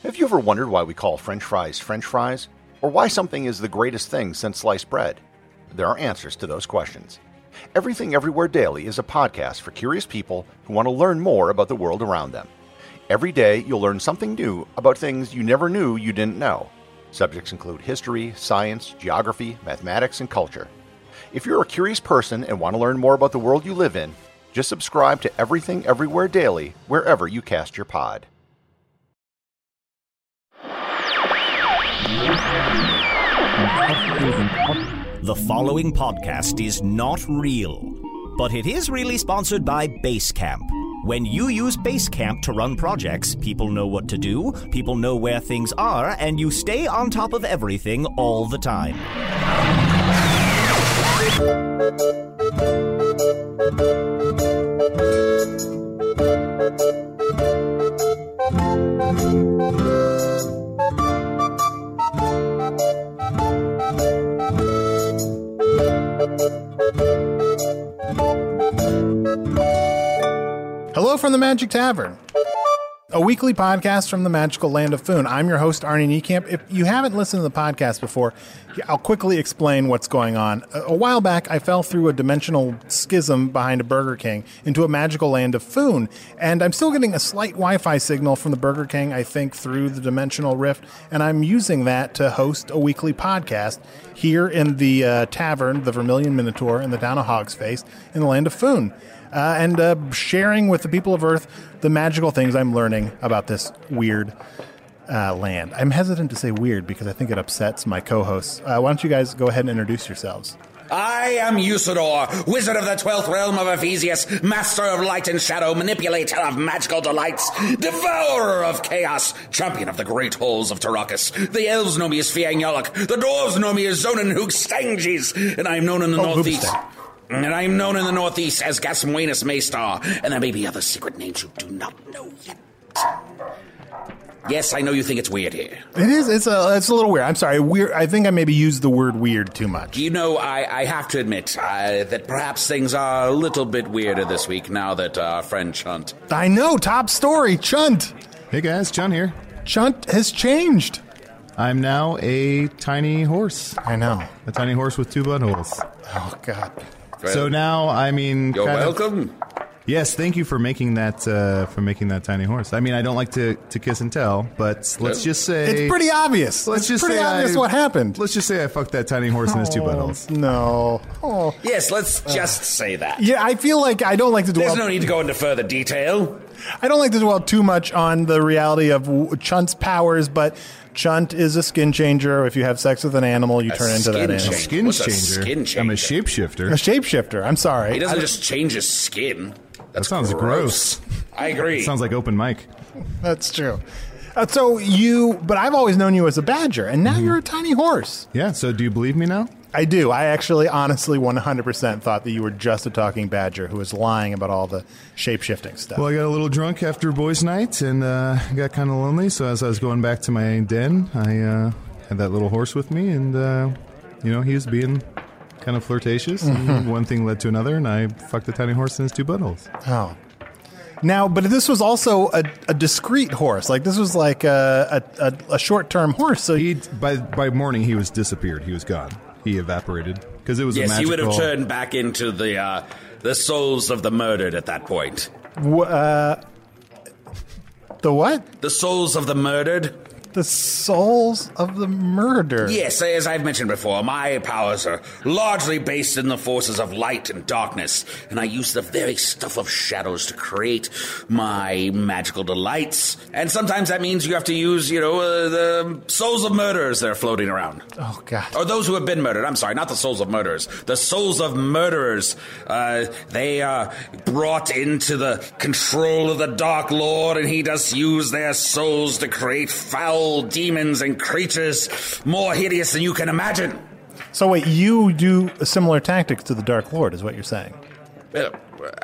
Have you ever wondered why we call French fries, or why something is the greatest thing since sliced bread? There are answers to those questions. Everything Everywhere Daily is a podcast for curious people who want to learn more about the world around them. Every day, you'll learn something new about things you never knew you didn't know. Subjects include history, science, geography, mathematics, and culture. If you're a curious person and want to learn more about the world you live in, just subscribe to Everything Everywhere Daily wherever you cast your pod. The following podcast is not real, but it is really sponsored by Basecamp. When you use Basecamp to run projects, people know what to do, people know where things are, and you stay on top of everything all the time. Hello from the Magic Tavern, a weekly podcast from the magical land of Foon. I'm your host, Arnie Niekamp. If you haven't listened to the podcast before, I'll quickly explain what's going on. A while back, I fell through a dimensional schism behind a Burger King into a magical land of Foon, and I'm still getting a slight Wi-Fi signal from the Burger King, I think, through the dimensional rift, and I'm using that to host a weekly podcast here in the tavern, the Vermilion Minotaur, in the town of Hogsface, in the land of Foon. And sharing with the people of Earth the magical things I'm learning about this weird land. I'm hesitant to say weird because I think it upsets my co-hosts. Why don't you guys go ahead and introduce yourselves? I am Usador, wizard of the 12th realm of Ephesius, master of light and shadow, manipulator of magical delights, devourer of chaos, champion of the great halls of Tarakas. The elves know me as Fiang Yalak, the dwarves know me as Zonin Hoogstangis, and I am known in the northeast. And I'm known in the Northeast as Gasmuenus Maystar, and there may be other secret names you do not know yet. Yes, I know you think it's weird here. It is. It's a little weird. I'm sorry. Weird. I think I maybe used the word weird too much. You know, I have to admit that perhaps things are a little bit weirder this week now that our friend Chunt. I know. Top story. Chunt. Hey guys, Chunt here. Chunt has changed. I'm now a tiny horse. I know. A tiny horse with two buttholes. Oh, God. Well, so now, I mean... You're welcome. Yes, thank you for making that tiny horse. I mean, I don't like to kiss and tell, but let's just say... It's pretty obvious. Let's just say obvious what happened. Let's just say I fucked that tiny horse in his two buttholes. No. Oh. Yes, let's just say that. Yeah, I feel like I don't like to dwell... There's no need to go into further detail. I don't like to dwell too much on the reality of Chunt's powers, but Chunt is a skin changer. If you have sex with an animal, you turn into that animal. A skin What's a changer? skin changer? I'm a shapeshifter. A shapeshifter. I'm sorry. He doesn't just change his skin. That sounds gross. I agree. Sounds like open mic. That's true. But I've always known you as a badger, and now you're a tiny horse. Yeah, so do you believe me now? I do. I actually, honestly, 100% thought that you were just a talking badger who was lying about all the shape-shifting stuff. Well, I got a little drunk after boys' night and got kind of lonely, so as I was going back to my den, I had that little horse with me, and, he was being kind of flirtatious, and one thing led to another, and I fucked the tiny horse in his two buttholes. Oh. Now, but this was also a discreet horse. Like, this was like a short-term horse. So by morning, he was disappeared. He was gone. He evaporated because it was a magical... Yes, he would have turned back into the souls of the murdered at that point. The what? The souls of the murdered. The souls of the murdered. Yes, as I've mentioned before, my powers are largely based in the forces of light and darkness, and I use the very stuff of shadows to create my magical delights. And sometimes that means you have to use, the souls of murderers that are floating around. Oh, God. Or those who have been murdered. I'm sorry, not the souls of murderers. The souls of murderers. They are brought into the control of the Dark Lord, and he does use their souls to create foul demons and creatures more hideous than you can imagine. So wait, you do similar tactics to the Dark Lord, is what you're saying?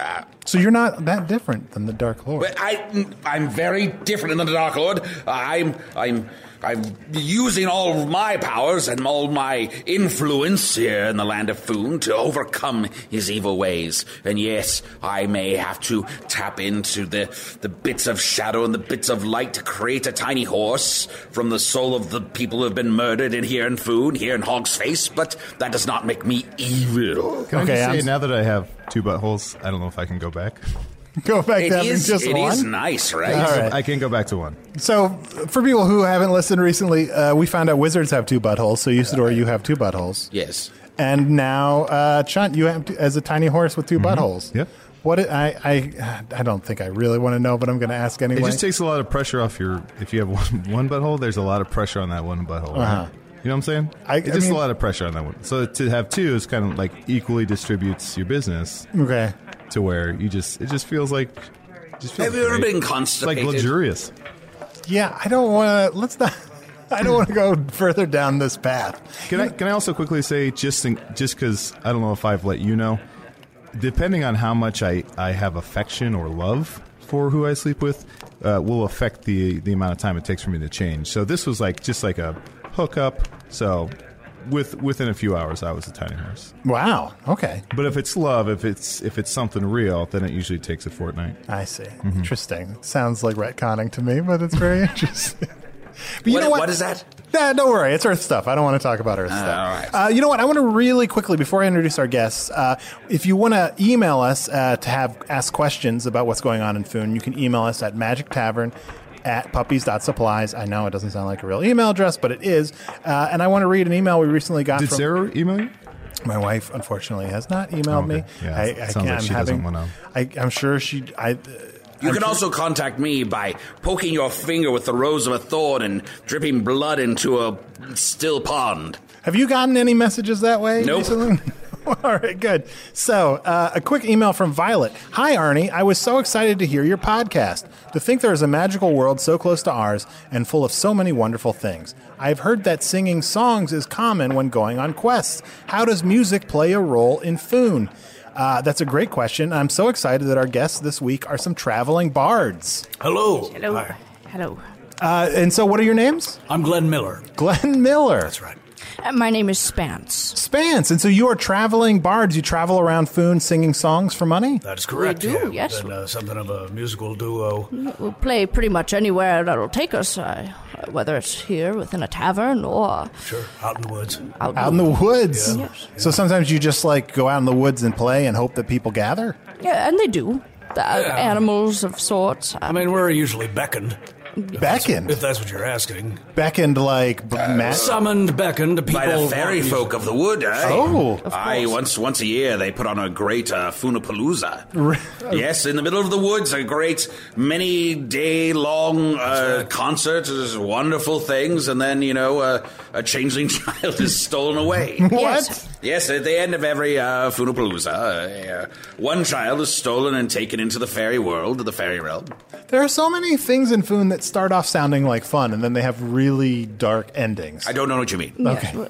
So you're not that different than the Dark Lord. But I'm very different than the Dark Lord. I'm using all of my powers and all my influence here in the land of Foon to overcome his evil ways. And yes, I may have to tap into the bits of shadow and the bits of light to create a tiny horse from the soul of the people who have been murdered here in Foon, here in Hog's Face, but that does not make me evil. Can I just say, now that I have 2 buttholes, I don't know if I can go back. Go back to having just one? It is nice, right? All right. I can go back to 1. So, for people who haven't listened recently, we found out wizards have 2 buttholes. So, Usador, you have 2 buttholes. Yes. And now, Chunt, you have as a tiny horse with 2 buttholes. Yep. What I don't think I really want to know, but I'm going to ask anyway. It just takes a lot of pressure off if you have one butthole, there's a lot of pressure on that one butthole. Right? You know what I'm saying? It's just a lot of pressure on that one. So to have 2 is kind of like equally distributes your business. Okay. To where it just feels like. Have you ever been constipated? It's like luxurious. Yeah, I don't want to. I don't want to go further down this path. Can I also quickly say, just because I don't know if I've let you know, depending on how much I have affection or love for who I sleep with, will affect the amount of time it takes for me to change. So this was just like a hookup. So within a few hours, I was a tiny horse. Wow. Okay. But if it's love, if it's something real, then it usually takes a fortnight. I see. Mm-hmm. Interesting. Sounds like retconning to me, but it's very interesting. But you know what is that? Nah, don't worry. It's Earth stuff. I don't want to talk about Earth stuff. All right. You know what? I want to really quickly, before I introduce our guests, if you want to email us to ask questions about what's going on in Foon, you can email us at magictavern@puppies.supplies. I know it doesn't sound like a real email address, but it is. And I want to read an email we recently got Did from... Sarah email you? My wife, unfortunately, has not emailed me. Yeah, it sounds like she doesn't want to. I'm sure she... You can also contact me by poking your finger with the rose of a thorn and dripping blood into a still pond. Have you gotten any messages that way Nope. recently? All right, good. So, a quick email from Violet. Hi, Arnie. I was so excited to hear your podcast. To think there is a magical world so close to ours and full of so many wonderful things. I've heard that singing songs is common when going on quests. How does music play a role in Foon? That's a great question. I'm so excited that our guests this week are some traveling bards. Hello. Hello. Hi. Hello. And so what are your names? I'm Glenn Miller. Glenn Miller. That's right. My name is Spance. Spance. And so you are traveling bards. You travel around Foon singing songs for money? That is correct. We do, yeah. yes. And, something of a musical duo. We'll play pretty much anywhere that'll take us, whether it's here within a tavern or Sure, out in the woods. Out in the woods. Yeah. So sometimes you just go out in the woods and play and hope that people gather? Yeah, and they do. Animals of sorts. I mean, we're usually beckoned. Beckoned? If that's what you're asking. Beckoned like Summoned, beckoned, people. By the fairy folk of the wood, eh? Oh. Aye, once a year they put on a great Funapalooza. Yes, in the middle of the woods, a great many-day-long concert, wonderful things, and then, a changeling child is stolen away. What? Yes, at the end of every Funapalooza, one child is stolen and taken into the fairy world, the fairy realm. There are so many things in Foon that start off sounding like fun, and then they have really dark endings. I don't know what you mean. Okay.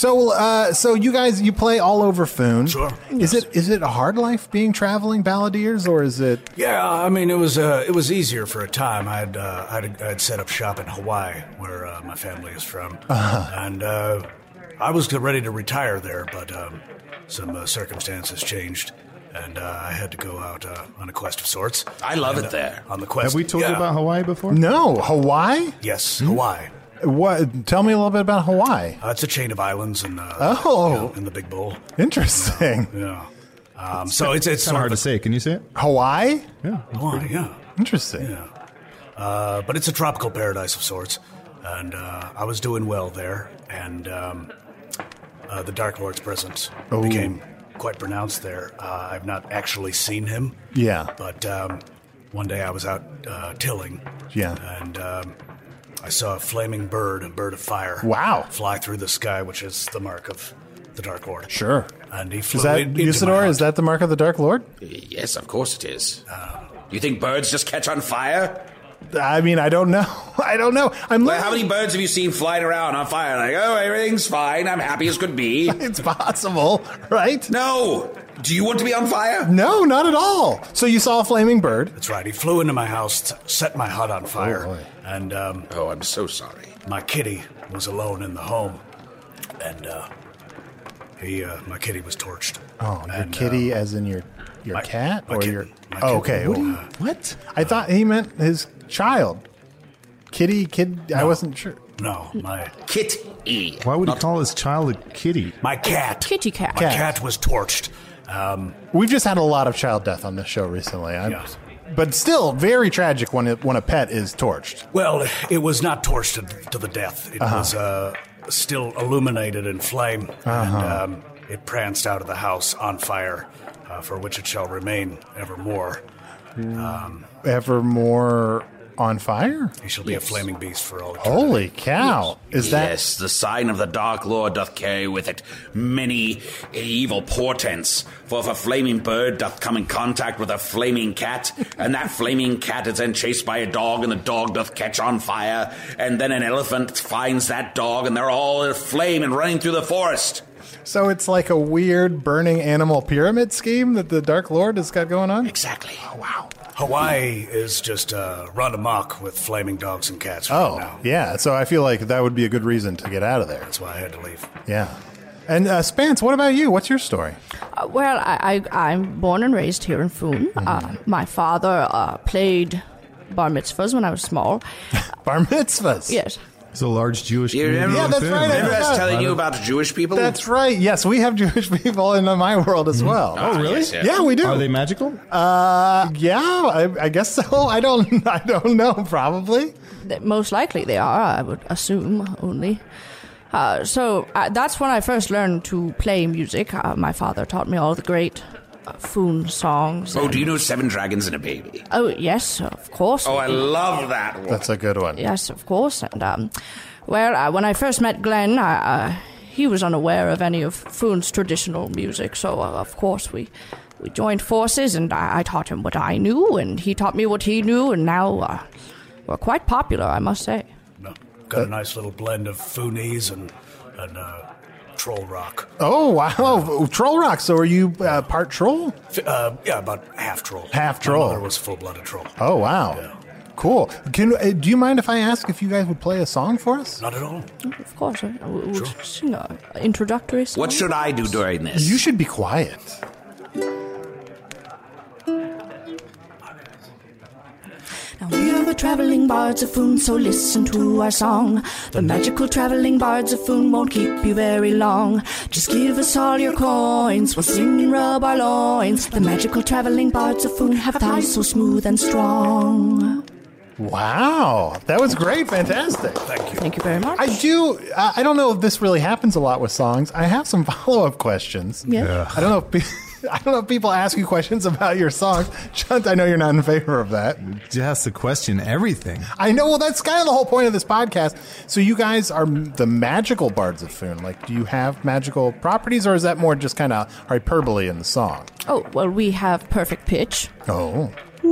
So you guys, you play all over Foon. Sure. Is it a hard life being traveling balladeers, or is it? Yeah, I mean, it was easier for a time. I'd set up shop in Hawaii, where my family is from, and I was ready to retire there, but some circumstances changed, and I had to go out on a quest of sorts. I love it there. On the quest. Have we told you about Hawaii before? No, Hawaii? Yes, Hawaii. What? Tell me a little bit about Hawaii. It's a chain of islands in in the Big Bowl. Interesting. Yeah. So it's It's kind of hard to say. Can you say it? Hawaii? Yeah. Hawaii, yeah. Interesting. Yeah. But it's a tropical paradise of sorts, and I was doing well there, and the Dark Lord's presence became quite pronounced there. I've not actually seen him. Yeah. But one day I was out tilling. Yeah. And I saw a flaming bird, a bird of fire. Wow. Fly through the sky, which is the mark of the Dark Lord. Sure. And he flew Is that into my Usador? hut. Is that the mark of the Dark Lord? Yes, of course it is. You think birds just catch on fire? I mean, I don't know. I don't know. Well, how many birds have you seen flying around on fire? Like, oh, everything's fine. I'm happy as could be. It's possible, right? No, Do you want to be on fire? No, not at all. So you saw a flaming bird. That's right. He flew into my house, set my hut on fire. boy. And Oh, I'm so sorry. my kitty was alone in the home. And my kitty was torched. Oh, your And, kitty, as in your cat, my or kitten. your? My Oh, kitten. okay. What? I thought he meant his child. Kid. I wasn't sure. No, my Kitty. Why would he call his child a kitty? cat. Kitty cat. My cat was torched. We've just had a lot of child death on this show recently. Yes. But still, very tragic when a pet is torched. Well, it was not torched to the death. It was still illuminated in flame, and it pranced out of the house on fire, for which it shall remain evermore. Evermore on fire? He shall be a flaming beast for all eternity. Holy cow! Is that? Yes, the sign of the Dark Lord doth carry with it many evil portents. For if a flaming bird doth come in contact with a flaming cat, and that flaming cat is then chased by a dog, and the dog doth catch on fire, and then an elephant finds that dog, and they're all in flame and running through the forest. So it's like a weird burning animal pyramid scheme that the Dark Lord has got going on? Exactly. Oh, wow. Hawaii is just run amok with flaming dogs and cats right now. Yeah. So I feel like that would be a good reason to get out of there. That's why I had to leave. Yeah. And Spence, what about you? What's your story? Well, I'm born and raised here in Foon. My father played bar mitzvahs when I was small. Bar mitzvahs. Yes. It's a large Jewish You community. remember- Yeah, that's in right. Finn. I Remember us forgot. telling you about the Jewish people? That's right. Yes, we have Jewish people in my world as well. Oh, really? Yes, Yeah, we do. Are they magical? Yeah, I guess so. I don't know. Probably. Most likely they are, I would assume, only. So that's when I first learned to play music. My father taught me all the great Foon songs. Oh, do you know Seven Dragons and a Baby? Oh, yes, of course. Oh, I love that one. That's a good one. Yes, of course. And, when I first met Glenn, he was unaware of any of Foon's traditional music. So, of course, we joined forces, and I taught him what I knew, and he taught me what he knew, and now we're quite popular, I must say. No, got a nice little blend of Foonies and troll rock. Oh, wow. Troll rock. So are you part troll? Yeah, about half troll. Half troll. My mother was full-blooded troll. Oh, wow. Yeah. Cool. Do you mind if I ask if you guys would play a song for us? Not at all. Of course, we'll sing an introductory song. What should I do during this? You should be quiet. Now we are the traveling bards of Foon, so listen to our song. The magical traveling bards of Foon won't keep you very long. Just give us all your coins, we'll sing and rub our loins. The magical traveling bards of Foon have thighs so smooth and strong. Wow. That was great. Fantastic. Thank you. Thank you very much. I don't know if this really happens a lot with songs. I have some follow-up questions. Yeah. I don't know if people ask you questions about your songs. Chunt, I know you're not in favor of that. Just to question everything. I know. Well, that's kind of the whole point of this podcast. So you guys are the magical bards of Foon. Like, do you have magical properties, or is that more just kind of hyperbole in the song? Oh, well, we have perfect pitch. Oh.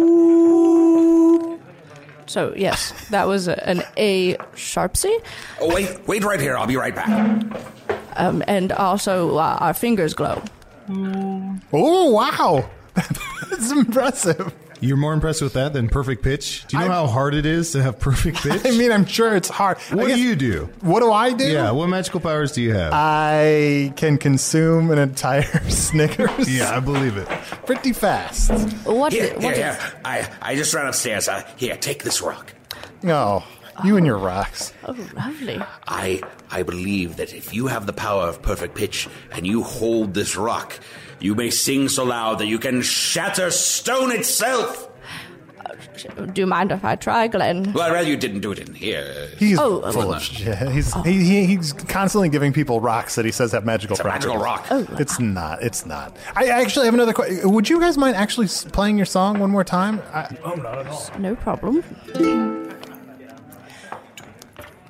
So, yes, that was an A sharp C. Oh, wait right here. I'll be right back. And also, our fingers glow. Oh, wow. That's impressive. You're more impressed with that than perfect pitch? Do you know how hard it is to have perfect pitch? I mean, I'm sure it's hard. What do you do? What do I do? Yeah, what magical powers do you have? I can consume an entire Snickers. Yeah, I believe it. Pretty fast. What Here. is- I just ran upstairs. Here, take this rock. Oh, you and your rocks. Oh, lovely. I believe that if you have the power of perfect pitch and you hold this rock, you may sing so loud that you can shatter stone itself. Do you mind if I try, Glenn? Well, I'd rather you didn't do it in here. He's Oh, full of shit. He's constantly giving people rocks that he says have magical It's a properties. magical rock. Oh. It's not. It's not. I actually have another question. Would you guys mind actually playing your song one more time? Oh, not at all. No problem.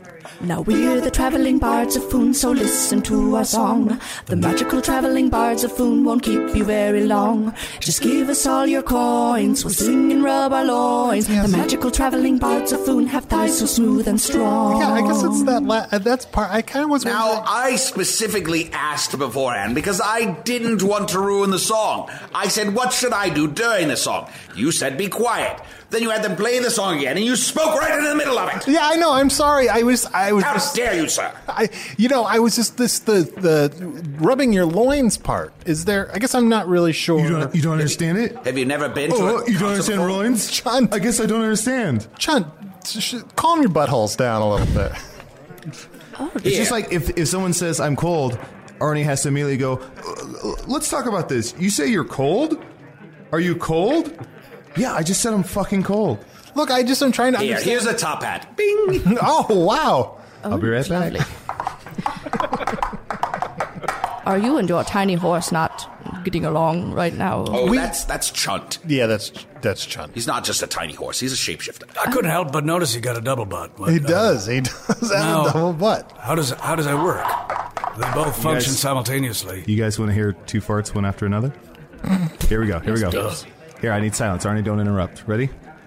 Now we're the traveling bards of Foon, so listen to our song. The magical traveling bards of Foon won't keep you very long. Just give us all your coins, we'll sing and rub our loins. The magical traveling bards of Foon have thighs so smooth and strong. Yeah, I guess it's that's part. I kind of was. Now, I specifically asked beforehand because I didn't want to ruin the song. I said, what should I do during the song? You said, be quiet. Then you had them play the song again, and you spoke right in the middle of it. Yeah, I know. I'm sorry. I was. How just, dare you, sir? I was just the rubbing your loins part. Is there? I guess I'm not really sure. You don't understand it? Have you never been to it? You don't understand loins? Chunt. I guess I don't understand. Chunt, calm your buttholes down a little bit. It's just like if someone says I'm cold, Arnie has to immediately go, let's talk about this. You say you're cold? Are you cold? Yeah, I just said I'm fucking cold. Look, I'm trying to understand. Here's a top hat. Bing! Oh, wow. I'll be right back. Are you and your tiny horse not getting along right now? Oh, that's Chunt. Yeah, that's Chunt. He's not just a tiny horse. He's a shapeshifter. I couldn't help but notice he got a double butt. He does have a double butt. How does that work? They both function simultaneously. You guys want to hear two farts one after another? Here we go. Here, I need silence. Arnie, don't interrupt. Ready?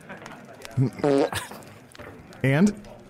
And?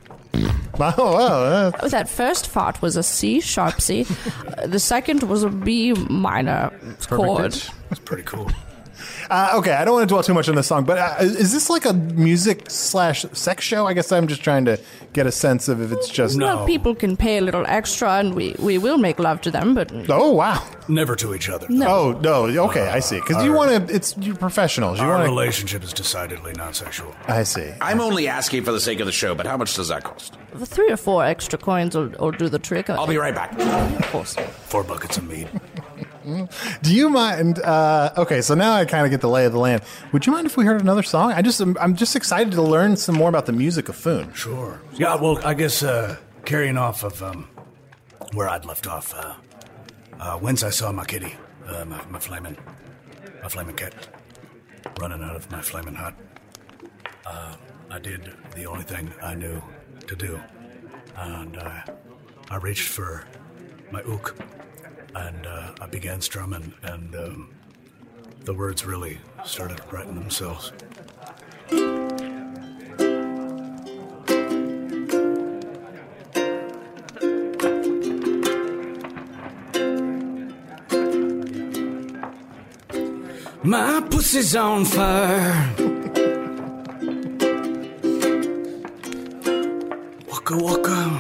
Wow. That first fart was a C sharp C. The second was a B minor chord. That's pretty cool. Okay, I don't want to dwell too much on this song, but is this like a music/sex show? I guess I'm just trying to get a sense of if it's just... No. Well, people can pay a little extra, and we will make love to them, but... Oh, wow. Never to each other. No. Oh, no. Okay, I see. Because you're professionals. Our relationship is decidedly non-sexual. I see. I'm only asking for the sake of the show, but how much does that cost? 3 or 4 extra coins will do the trick. I'll be right back. Of course. 4 buckets of meat. Do you mind? Okay, so now I kind of get the lay of the land. Would you mind if we heard another song? I'm just excited to learn some more about the music of Foon. Sure. Yeah. Well, I guess carrying off of where I'd left off. Whence I saw my kitty, my flaming cat, running out of my flaming hut. I did the only thing I knew to do, and I reached for my ook. And I began strumming, and the words really started writing themselves. My pussy's on fire. Waka waka.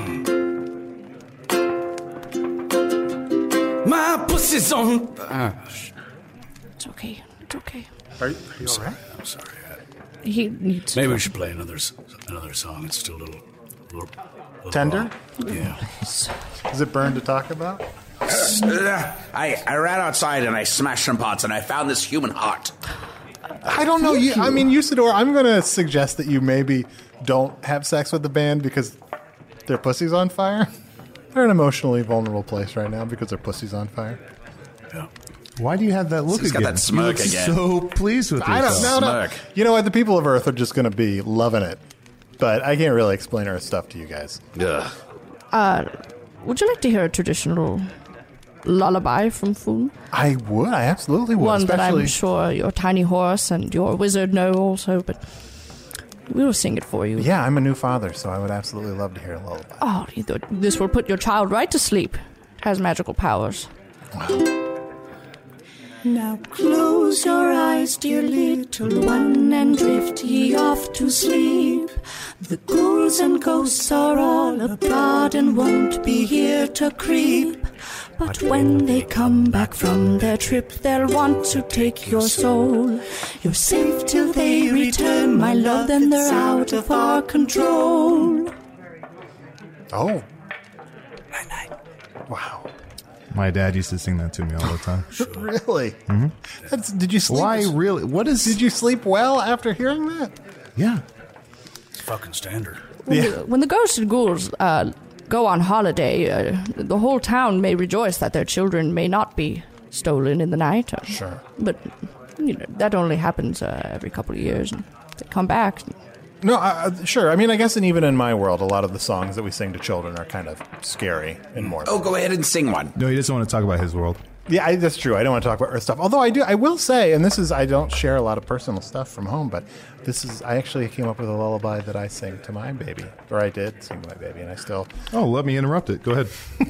My pussy's on. It's okay. It's okay. Are you all right? I'm sorry. He needs... Maybe we should play another song. It's still a little Tender? Yeah. Is it burn to talk about? I ran outside and I smashed some pots and I found this human heart. I don't know. Usador, I'm going to suggest that you maybe don't have sex with the band because their pussy's on fire. They're in an emotionally vulnerable place right now because their pussy's on fire. Yeah. Why do you have that look He's again? got that smirk you look again. So pleased with I yourself. don't know. Smirk. You know what? The people of Earth are just going to be loving it. But I can't really explain Earth stuff to you guys. Ugh. Would you like to hear a traditional lullaby from Foon? I would. I absolutely would. One that especially... I'm sure your tiny horse and your wizard know also, but we will sing it for you. Yeah, I'm a new father, so I would absolutely love to hear a lullaby. Oh, this will put your child right to sleep. It has magical powers. Now close your eyes, dear little one, and drift ye off to sleep. The ghouls and ghosts are all abroad and won't be here to creep. But when they come back from their trip, they'll want to take your soul. You're safe till they return, my love, then they're out of our control. Oh. Night-night. Wow. My dad used to sing that to me all the time. Really? Mm-hmm. Did you sleep? Why really? What is... Did you sleep well after hearing that? Yeah. It's fucking standard. When the ghosts and ghouls go on holiday, the whole town may rejoice that their children may not be stolen in the night. Sure. But that only happens every couple of years. And they come back. No, sure. I mean, I guess, and even in my world, a lot of the songs that we sing to children are kind of scary and morbid. Oh, go ahead and sing one. No, he doesn't want to talk about his world. Yeah, that's true. I don't want to talk about Earth stuff. Although I will say, and this is, I don't share a lot of personal stuff from home, but I actually came up with a lullaby that I sing to my baby, or I did sing to my baby, and I still. Oh, let me interrupt it. Go ahead.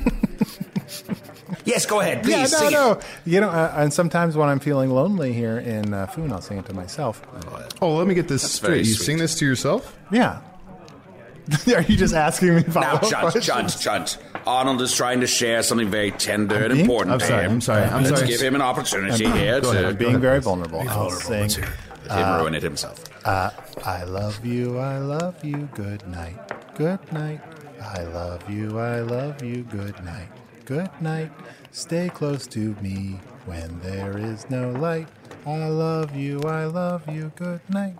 Yes, go ahead, please. Yeah, sing no. it. You know, and sometimes when I'm feeling lonely here in Foon, I'll sing it to myself. Oh, let me get this very straight. You sweet. sing this to yourself? Yeah. Are you just asking me Now, follow-up Chunt, questions? Chunt. Arnold is trying to share something very tender and important I'm to sorry, him. I'm sorry, I'm Let's sorry. give him an opportunity here Go ahead. to I'm being very vulnerable. I'll vulnerable. sing. Let's hear it. let him ruin it himself. I love you, good night, good night. I love you, good night, good night. Stay close to me when there is no light. I love you, good night.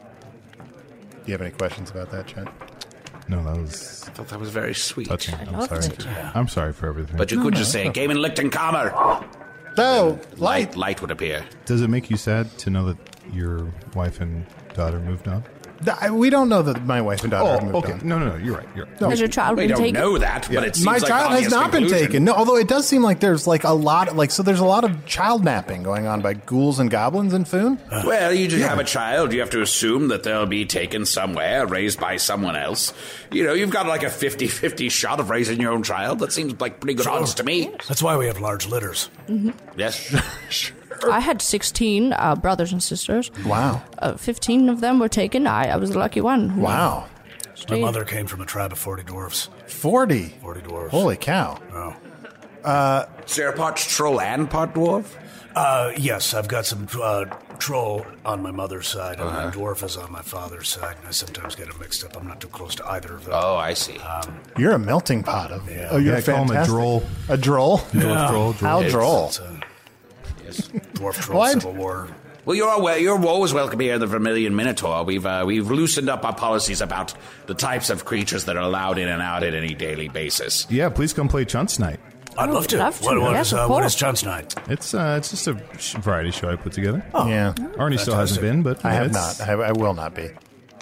Do you have any questions about that, Trent? No, that was I thought that was very sweet. touching. I'm loved sorry. it. I'm sorry for everything. But you could just say, Gaiman Lichtenkammer. No, Light would appear. Does it make you sad to know that your wife and daughter moved on? We don't know that my wife and daughter have moved okay. on. No, you're right. You're right. Has your child We been don't taken? know that, but it seems My like child the has obvious not been conclusion. taken. No, although it does seem like there's like a lot, so there's a lot of child napping going on by ghouls and goblins in Foon. Well, you just have a child. You have to assume that they'll be taken somewhere, raised by someone else. You know, you've got like a 50-50 shot of raising your own child. That seems like pretty good odds to me. That's why we have large litters. Yes. I had 16 brothers and sisters. Wow. 15 of them were taken. I was the lucky one. Wow. My Stayed. mother came from a tribe of 40 dwarfs. 40. 40 dwarfs. Holy cow. Oh. Is there a part troll and part dwarf? Yes, I've got some troll on my mother's side, and my dwarf is on my father's side, and I sometimes get them mixed up. I'm not too close to either of them. Oh, I see. You're a melting pot of. Yeah. Oh, you're Yeah, call him a fantastic. droll. A droll? Droll. How droll? It's a dwarf troll What? civil war. Well, you're always welcome here at the Vermilion Minotaur. We've loosened up our policies about the types of creatures that are allowed in and out at any daily basis. Yeah, please come play Chunt's Night. I'd love to. love to. What Yes, is of what course. is Chunt's Night? It's just a variety show I put together. Yeah. Arnie still hasn't Fantastic. been, but I yeah, have it's- not. I will not be.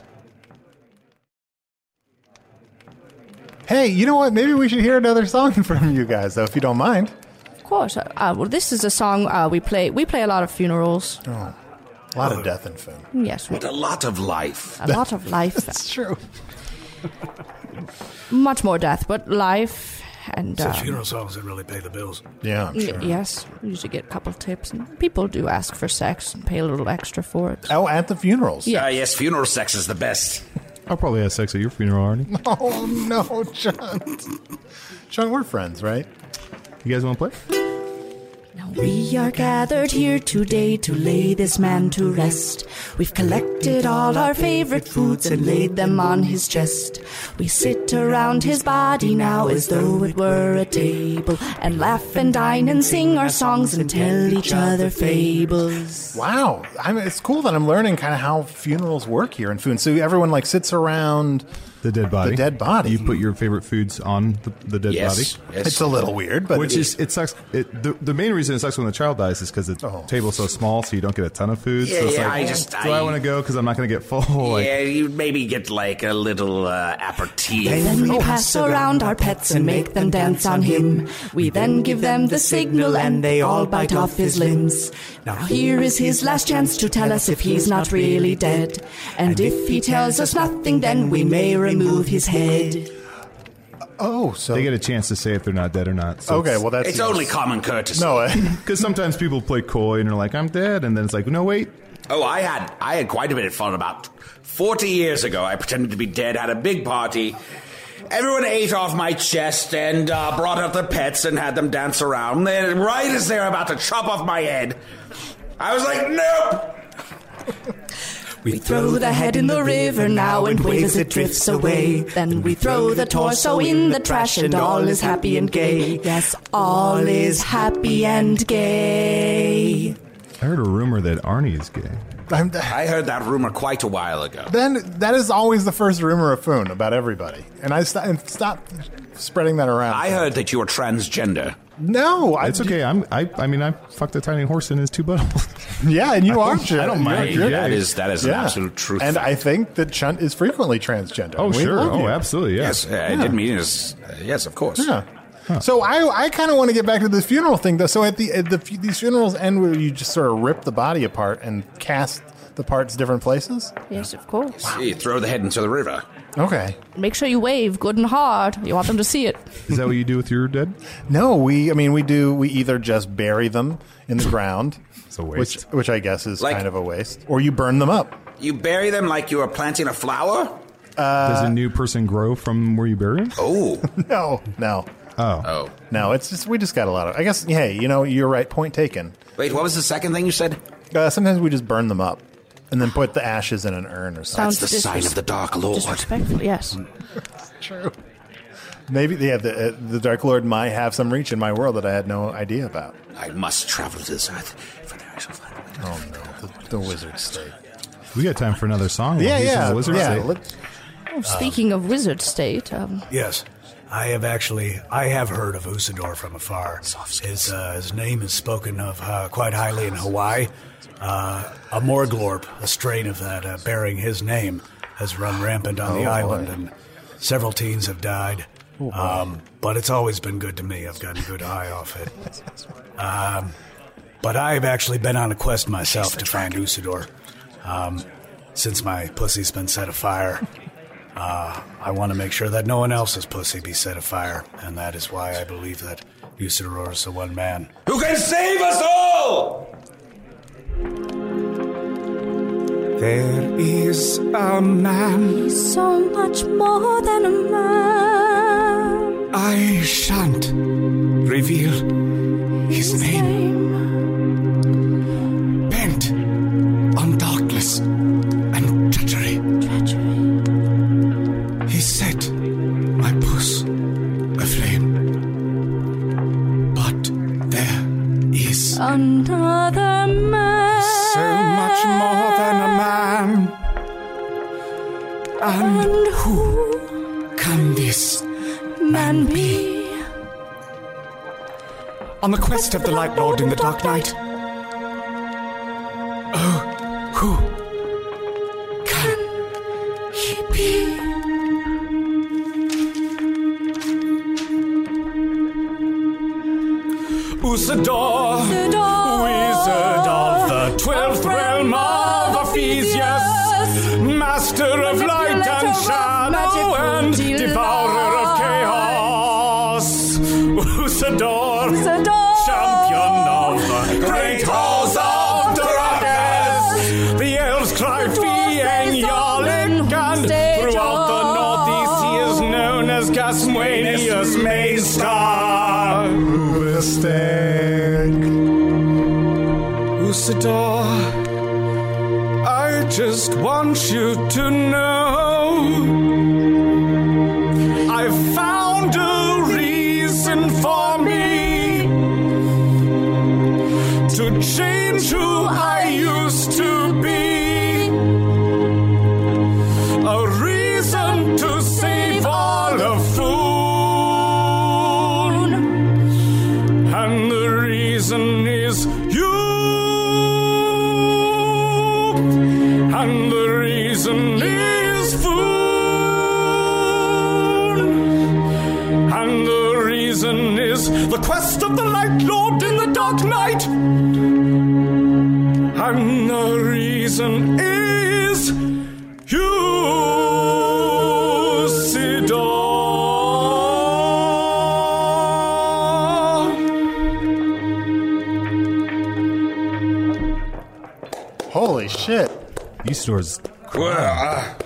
Hey, you know what? Maybe we should hear another song from you guys, though, if you don't mind. Of course. Well, this is a song we play. We play a lot of funerals. A lot of death and Foon. Yes, But a lot of life. a lot of life. It's true. Much more death, but life and It's funeral songs that really pay the bills. Yeah, I'm sure. yes, we usually get a couple of tips, and people do ask for sex and pay a little extra for it. Oh, at the funerals. Yeah. Yes, funeral sex is the best. I'll probably have sex at your funeral, Arnie. Oh, no, John. John, we're friends, right? You guys want to play? Now we are gathered here today to lay this man to rest. We've collected all our favorite foods and laid them on his chest. We sit around his body now as though it were a table, and laugh and dine and sing our songs and tell each other fables. Wow. It's cool that I'm learning kind of how funerals work here in Foon. So everyone, like, sits around The dead body. the dead body. You put your favorite foods on the dead Yes. body. Yes. It's a little weird, but Which is, it sucks. The main reason it sucks when the child dies is because the table's so small, so you don't get a ton of food. Yeah, so it's yeah, like, do I want to go because I'm not going to get full? Like, Yeah, you maybe get like a little aperitif. Then we pass around our pets and make them dance on him. We then give them the signal and they all bite off his limbs. Now here is his last chance to tell us if he's not really dead. And if he tells us nothing, then we may remove his head. so they get a chance to say if they're not dead or not. So okay. Well, that's It's only common courtesy. no. because sometimes people play coy and are like, "I'm dead," and then it's like, "No, wait." Oh, I had quite a bit of fun about 40 years ago. I pretended to be dead, had a big party. Everyone ate off my chest and brought out their pets and had them dance around. Then, right as they're about to chop off my head, I was like, nope! We throw the head in the river now and wave as it drifts away. Then we throw the torso in the trash and all is happy and gay. Yes, all is happy and gay. I heard a rumor that Arnie is gay. I heard that rumor quite a while ago. Then that is always the first rumor of Foon about everybody. And I stopped spreading that around. I heard that you were transgender. No, It's okay. I mean, I fucked a tiny horse in his two buttholes. Yeah, and you are. I don't mind. You're- That is an absolute truth. And I think that Chunt is frequently transgender. Oh, We sure. love you. Oh, absolutely. Yes, I didn't mean it. Yes, of course. Yeah. So I kind of want to get back to the funeral thing, though. So at these funerals end where you just sort of rip the body apart and cast the parts different places? Yes, of course. You throw the head into the river. Okay. Make sure you wave good and hard. You want them to see it. Is that what you do with your dead? No, we either just bury them in the ground, It's a waste. which I guess is Like- kind of a waste, or you burn them up. You bury them like you are planting a flower? Does a new person grow from where you bury him? Oh. No. Oh. No, it's just we just got a lot of. I guess. Hey, you're right. Point taken. Wait, what was the second thing you said? Sometimes we just burn them up and then put the ashes in an urn or something. Sounds That's the sign of the Dark Lord. disrespectful. Yes. True. Maybe the Dark Lord might have some reach in my world that I had no idea about. I must travel to this earth, for there I shall find a way. Oh no, the wizard state. We got time for another song. Yeah, He's in yeah, the Wizard yeah. State. Oh, speaking of wizard state, Yes, I have heard of Usador from afar. His name is spoken of quite highly in Hawaii. A Morglorp, a strain of that bearing his name, has run rampant on the island, and several teens have died. But it's always been good to me. I've gotten a good high off it. But I've actually been on a quest myself to find Usador. Since my pussy's been set afire, I want to make sure that no one else's pussy be set afire, and that is why I believe that Usador is the one man. Who can save us all? There is a man. so much more than a man. I shan't reveal his name. Bent on darkness and treachery. He set my puss aflame. But there is Another man. so much more than a man. And who can this Man be. on the quest of the Light Lord in the Dark Night? Oh, who can he be? Usador, wizard of the 12th realm of Ephesius, master of light and shadow and devourer of chaos. Usador, champion of the great halls of Darakas. The elves cry fee and Yarlick, and throughout the northeast he is known as Gasmuenius Maystar. Usador, I just want you to know I've found a reason for me to change who I used to be. A reason to save all of Foon. And the reason is you. And the reason is Foon. And the reason is the quest of the Light Lord in the Dark Night. And the reason is Usador. Holy shit! Usador's. Well,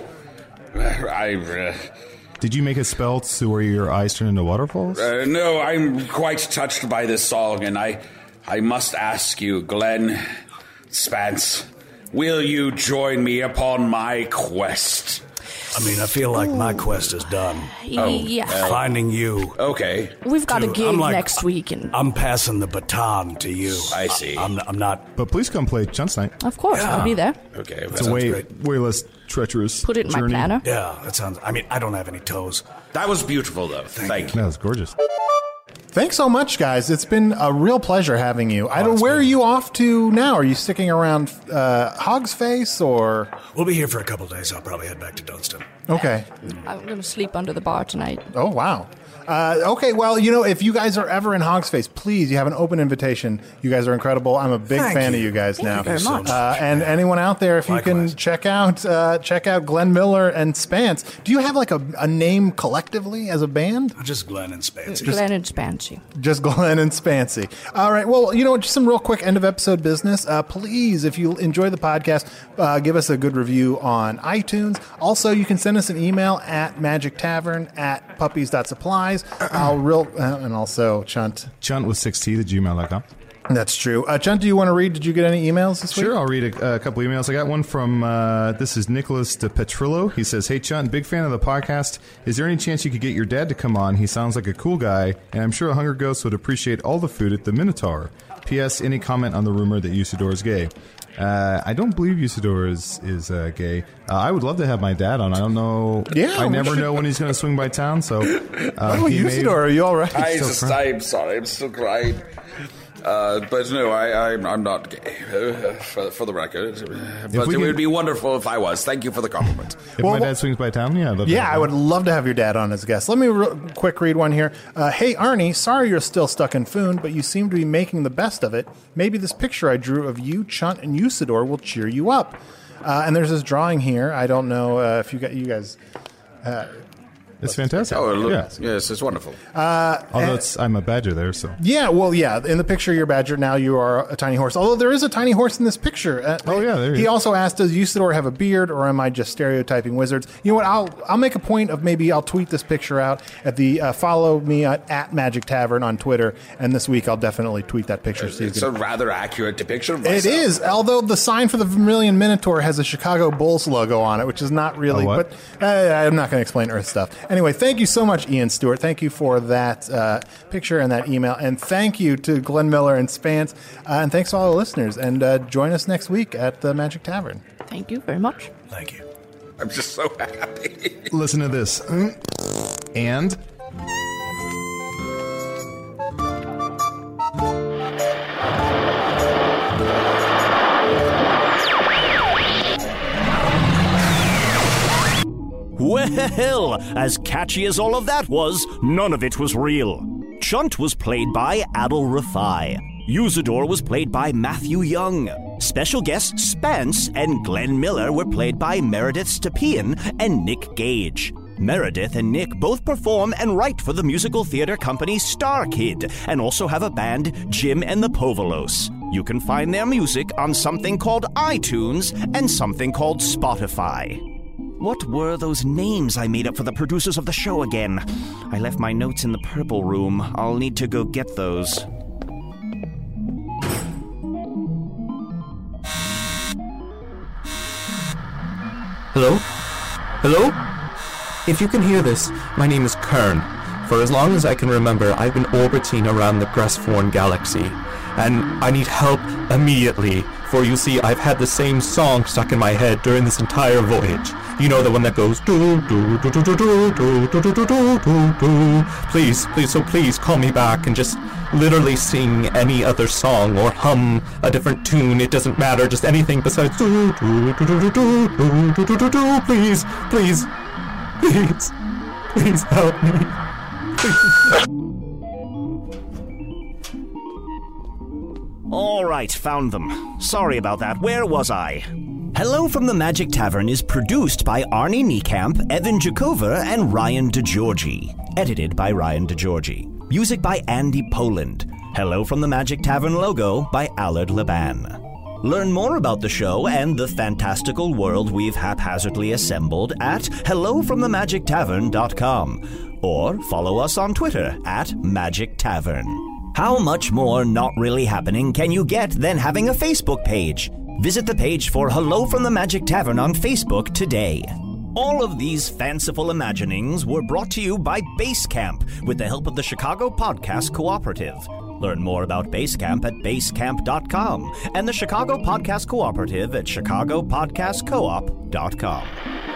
Did you make a spell to where your eyes turn into waterfalls? no, I'm quite touched by this song, and I must ask you, Glenn Spence, will you join me upon my quest? I mean, I feel like my quest is done. Yeah. Finding you. Okay. We've got a Dude, gig I'm like- next week, and I'm passing the baton to you. I see. I'm not. But please come play Chunt's Night. of course, I'll be there. Okay. It's a way great. less treacherous Put it in my journey. planner. Yeah, that sounds. I mean, I don't have any toes. That was beautiful, though. Thank you. That was gorgeous. Thanks so much, guys. It's been a real pleasure having you. I don't. it's Where are been- you off to now? Are you sticking around Hog's Face or? We'll be here for a couple days. I'll probably head back to Dunstan. Okay. I'm going to sleep under the bar tonight. Oh, wow. Okay, well, if you guys are ever in Hog's Face, please, you have an open invitation. You guys are incredible. I'm a big Thank fan you. of you guys now. Thank you very much. And anyone out there, if you Likewise. can check out Glenn Miller and Spance. Do you have like a name collectively as a band? Just Glenn and Spancy. Glenn and Spancy. Just Glenn and Spancy. All right. Well, just some real quick end of episode business. Please, if you enjoy the podcast, give us a good review on iTunes. Also, you can send us an email at magictavern@puppies.supplies. And also Chunt. Chunt with 6T, gmail.com. That's true. Chunt, do you want to read? Did you get any emails this week? Sure, I'll read a couple emails. I got one from, this is Nicholas de Petrillo. He says, "Hey, Chunt, big fan of the podcast. Is there any chance you could get your dad to come on? He sounds like a cool guy, and I'm sure a Hunger Ghost would appreciate all the food at the Minotaur. P.S. Any comment on the rumor that Usador is gay?" I don't believe Usador is gay. I would love to have my dad on. I don't know. Yeah, I we never should- know when he's going to swing by town, so... Oh, Usador, are you all right? I'm sorry. I'm still crying. But no, I'm not gay, for the record. But we it can- would be wonderful if I was. Thank you for the compliment. If my dad swings by town, yeah. I'd love to Yeah, have I him. would love to have your dad on as a guest. Let me quick read one here. Hey, Arnie, sorry you're still stuck in Foon, but you seem to be making the best of it. Maybe this picture I drew of you, Chunt, and Usador will cheer you up. And there's this drawing here. I don't know if you guys... It's fantastic. Oh, look, yeah. yes, it's wonderful. Although I'm a badger there, so... Yeah, well, yeah. In the picture, you're Badger. Now you are a tiny horse. Although there is a tiny horse in this picture. Oh, yeah, there he He is. also asked, does Usador have a beard, or am I just stereotyping wizards? You know what? I'll make a point of maybe I'll tweet this picture out at the follow me at Magic Tavern on Twitter, and this week I'll definitely tweet that picture. So you It's can... a rather accurate depiction of It myself. is, although the sign for the Vermilion Minotaur has a Chicago Bulls logo on it, which is not really. A what? But I'm not going to explain Earth stuff. Anyway, thank you so much, Ian Stewart. Thank you for that picture and that email, and thank you to Glenn Miller and Spance, and thanks to all the listeners. And join us next week at the Magic Tavern. Thank you very much. Thank you. I'm just so happy. Listen to this. And... Well, as catchy as all of that was, none of it was real. Chunt was played by Adol Rafai. Usador was played by Matthew Young. Special guests Spence and Glenn Miller were played by Meredith Stepien and Nick Gage. Meredith and Nick both perform and write for the musical theater company Star Kid, and also have a band, Jim and the Povolos. You can find their music on something called iTunes and something called Spotify. What were those names I made up for the producers of the show again? I left my notes in the purple room. I'll need to go get those. Hello? Hello? If you can hear this, my name is Kern. For as long as I can remember, I've been orbiting around the Gressforn galaxy, and I need help immediately, for you see, I've had the same song stuck in my head during this entire voyage. You know, the one that goes do do do do do do do do do do do do do. Please call me back and just literally sing any other song or hum a different tune. It doesn't matter, just anything besides do do do do do do do do do do do. Please help me. All right, found them. Sorry about that. Where was I? Hello from the Magic Tavern is produced by Arnie Niekamp, Evan Jakova, and Ryan DeGiorgi. Edited by Ryan DeGiorgi. Music by Andy Poland. Hello from the Magic Tavern logo by Allard Laban. Learn more about the show and the fantastical world we've haphazardly assembled at hellofromthemagictavern.com, or follow us on Twitter at Magic Tavern. How much more not really happening can you get than having a Facebook page? Visit the page for Hello from the Magic Tavern on Facebook today. All of these fanciful imaginings were brought to you by Basecamp with the help of the Chicago Podcast Cooperative. Learn more about Basecamp at basecamp.com and the Chicago Podcast Cooperative at chicagopodcastcoop.com.